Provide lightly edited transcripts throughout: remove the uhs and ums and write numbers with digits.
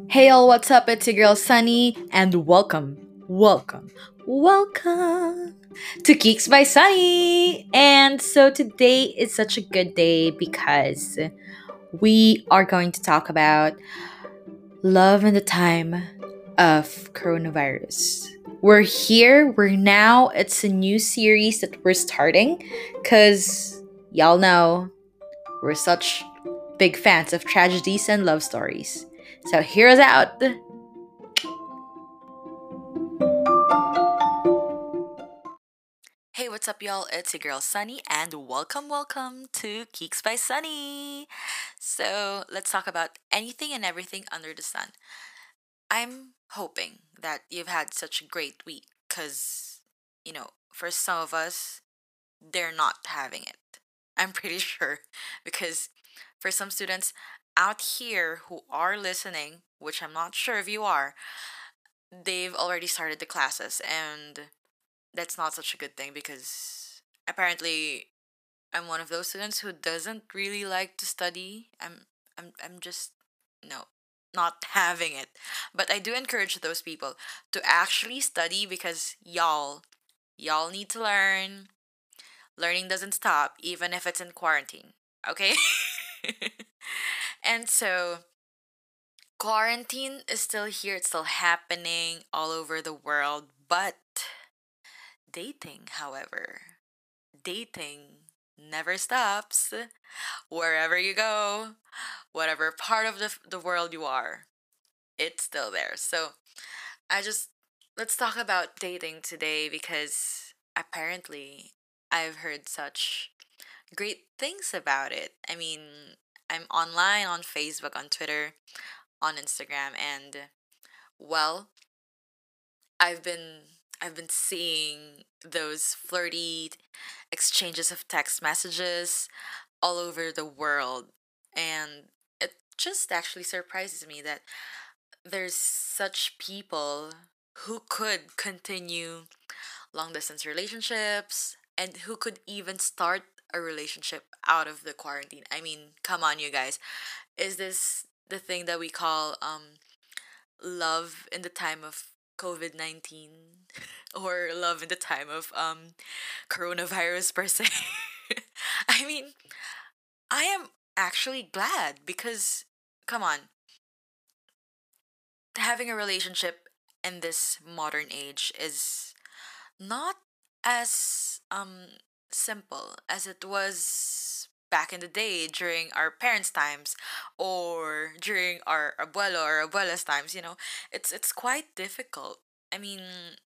Hey all, what's up? It's your girl Sunny, and welcome to Geeks by Sunny. And so today is such a good day because we are going to talk about love in the time of coronavirus. We're here, we're now, it's a new series that we're starting because y'all know we're such big fans of tragedies and love stories. So here's out. Hey, what's up, y'all? It's your girl Sunny, and welcome to Geeks by Sunny. So, let's talk about anything and everything under the sun. I'm hoping that you've had such a great week because, for some of us, they're not having it. I'm pretty sure because for some students out here who are listening, which I'm not sure if you are, they've already started the classes, and that's not such a good thing because apparently I'm one of those students who doesn't really like to study. I'm just no, not having it. But I do encourage those people to actually study because y'all need to learn. Learning doesn't stop even if it's in quarantine. Okay? And so quarantine is still here, it's still happening all over the world, but dating, however, dating never stops. Wherever you go, whatever part of the world you are, it's still there. So I just, let's talk about dating today because apparently I've heard such great things about it. I mean, I'm online on Facebook, on Twitter, on Instagram, and well, I've been I've been seeing those flirty exchanges of text messages all over the world, and it just actually surprises me that there's such people who could continue long distance relationships and who could even start a relationship out of the quarantine. I mean, come on, you guys. Is this the thing that we call love in the time of COVID-19 or love in the time of coronavirus per se? I mean, I am actually glad because come on, having a relationship in this modern age is not as simple as it was back in the day during our parents' times or during our abuelo or abuela's times, it's quite difficult. I mean,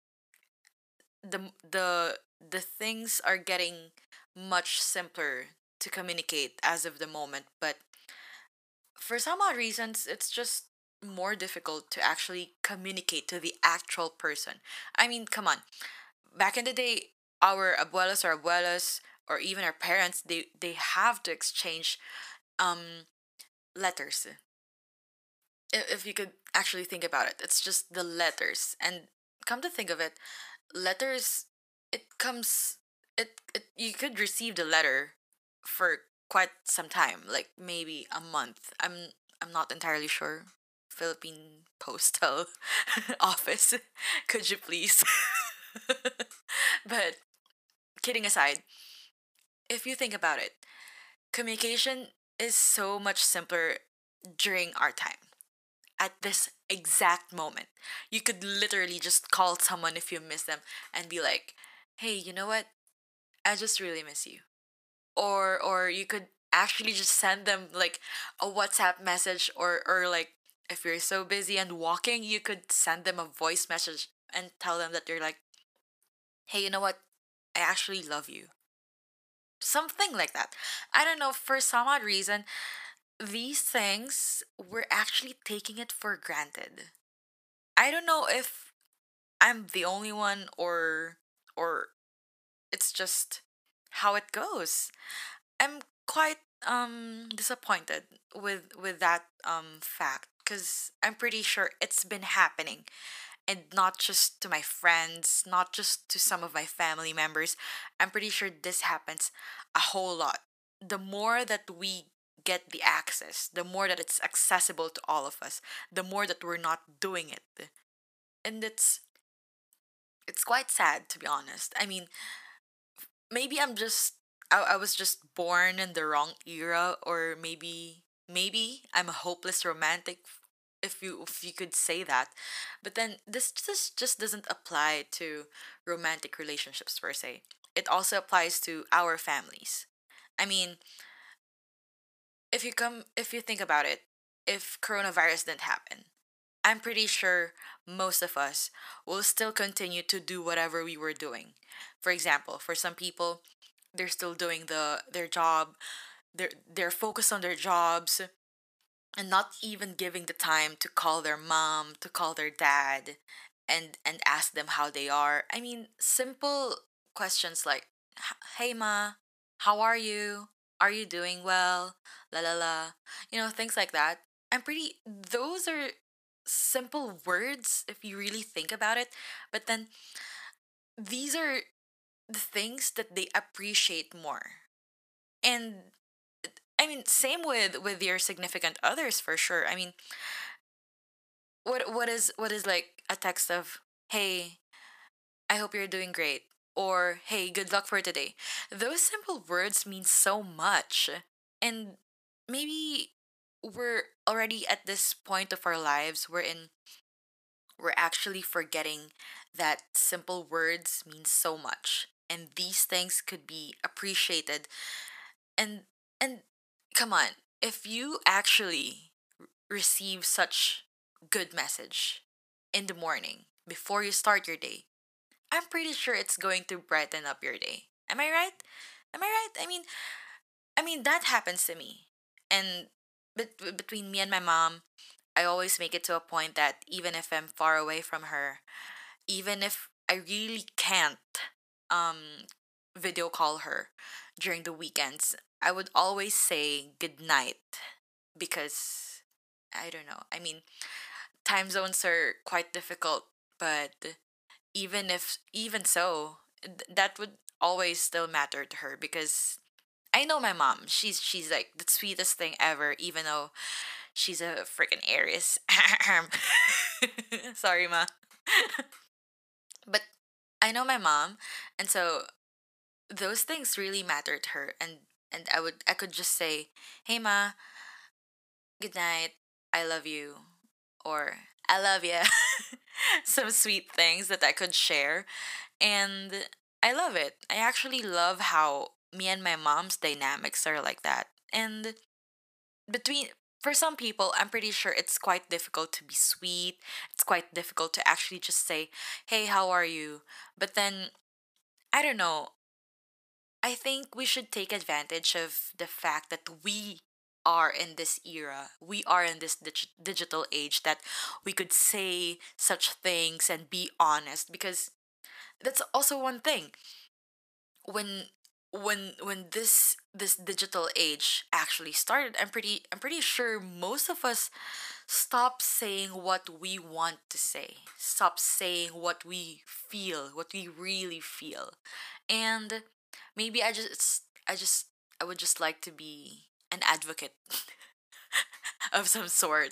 the things are getting much simpler to communicate as of the moment, but for some odd reasons, it's just more difficult to actually communicate to the actual person. I mean, come on. Back in the day, our abuelas or abuelas or even our parents, they have to exchange um letters. If you could actually think about it, it's just the letters. And come to think of it, letters it comes it you could receive the letter for quite some time, like maybe a month. I'm not entirely sure. Philippine Postal Office, could you please? But kidding aside, if you think about it, communication is so much simpler during our time. At this exact moment, you could literally just call someone if you miss them and be like, "Hey, you know what? I just really miss you." Or you could actually just send them like a WhatsApp message, or like if you're so busy and walking, you could send them a voice message and tell them that you're like, "Hey, you know what? I actually love you." Something like that. I don't know, for some odd reason, these things we're actually taking it for granted. I don't know if I'm the only one or it's just how it goes. I'm quite disappointed with that fact because I'm pretty sure it's been happening, and not just to my friends, not just to some of my family members. I'm pretty sure this happens a whole lot. The more that we get the access, the more that it's accessible to all of us, the more that we're not doing it. And it's quite sad, to be honest. I mean, maybe I was just born in the wrong era, or maybe I'm a hopeless romantic, if you could say that. But then this just doesn't apply to romantic relationships per se. It also applies to our families. I mean, if you think about it, if coronavirus didn't happen, I'm pretty sure most of us will still continue to do whatever we were doing. For example, for some people, they're still doing their job. They're focused on their jobs and not even giving the time to call their mom, to call their dad, and ask them how they are. I mean, simple questions like, "Hey ma, how are you? Are you doing well?" La la la. Things like that. I'm pretty those are simple words if you really think about it, but then these are the things that they appreciate more. And I mean, same with your significant others for sure. I mean, what is like a text of, "Hey, I hope you're doing great," or "Hey, good luck for today." Those simple words mean so much. And maybe we're already at this point of our lives wherein we're actually forgetting that simple words mean so much. And these things could be appreciated. And and come on, if you actually receive such good message in the morning before you start your day, I'm pretty sure it's going to brighten up your day. Am I right? Am I right? I mean that happens to me. And between me and my mom, I always make it to a point that even if I'm far away from her, even if I really can't um video call her during the weekends, I would always say good night, because I don't know. I mean, time zones are quite difficult, but even so, that would always still matter to her, because I know my mom. She's like the sweetest thing ever, even though she's a freaking Aries. Sorry, ma. But I know my mom, and so those things really matter to her. And I could just say, "Hey, ma, good night. I love you," or "I love ya." Some sweet things that I could share. And I love it. I actually love how me and my mom's dynamics are like that. And between for some people, I'm pretty sure it's quite difficult to be sweet. It's quite difficult to actually just say, "Hey, how are you?" But then I don't know. I think we should take advantage of the fact that we are in this era. We are in this digital age that we could say such things and be honest, because that's also one thing. When this digital age actually started, I'm pretty sure most of us stop saying what we want to say. Stop saying what we feel, what we really feel. And maybe I would just like to be an advocate of some sort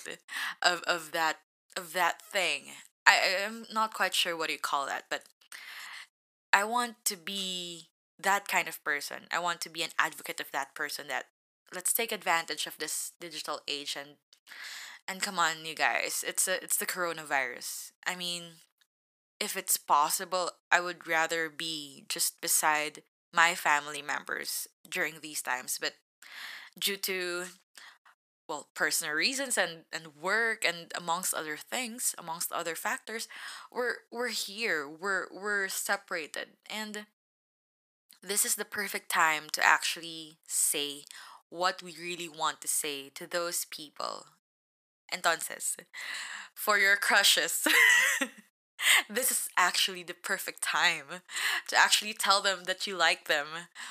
of that thing. I'm not quite sure what you call that, but I want to be that kind of person. I want to be an advocate of that person, that let's take advantage of this digital age. And come on, you guys, it's the coronavirus. I mean, if it's possible, I would rather be just beside my family members during these times. But due to, well, personal reasons and work and amongst other factors, we're here. We're separated. And this is the perfect time to actually say what we really want to say to those people. Entonces, for your crushes, this is actually the perfect time to actually tell them that you like them,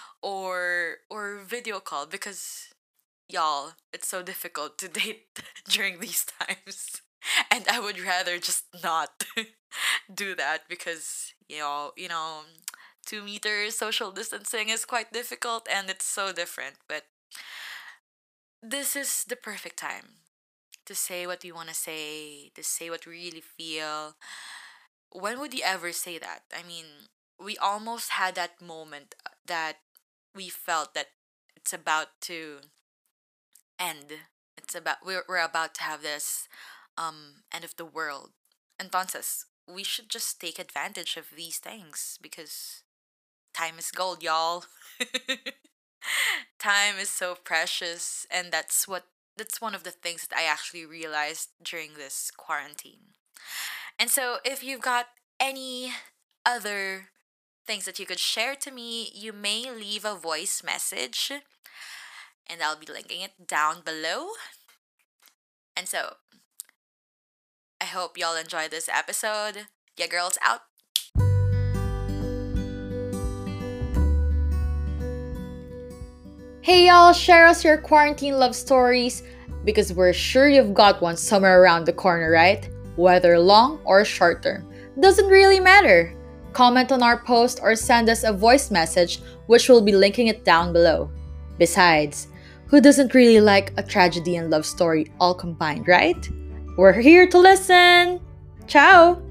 or video call, because y'all, it's so difficult to date during these times. And I would rather just not do that, because 2 meters social distancing is quite difficult, and it's so different. But this is the perfect time to say what you want to say, to say what we really feel. When would you ever say that? I mean, we almost had that moment that we felt that it's about to end. We're about to have this end of the world. Entonces, we should just take advantage of these things because time is gold, y'all. Time is so precious, and that's one of the things that I actually realized during this quarantine. And so if you've got any other things that you could share to me, you may leave a voice message and I'll be linking it down below. And so I hope y'all enjoy this episode. Yeah, girls out. Hey y'all, share us your quarantine love stories because we're sure you've got one somewhere around the corner, right? Whether long or short term. Doesn't really matter. Comment on our post or send us a voice message, which we'll be linking it down below. Besides, who doesn't really like a tragedy and love story all combined, right? We're here to listen! Ciao!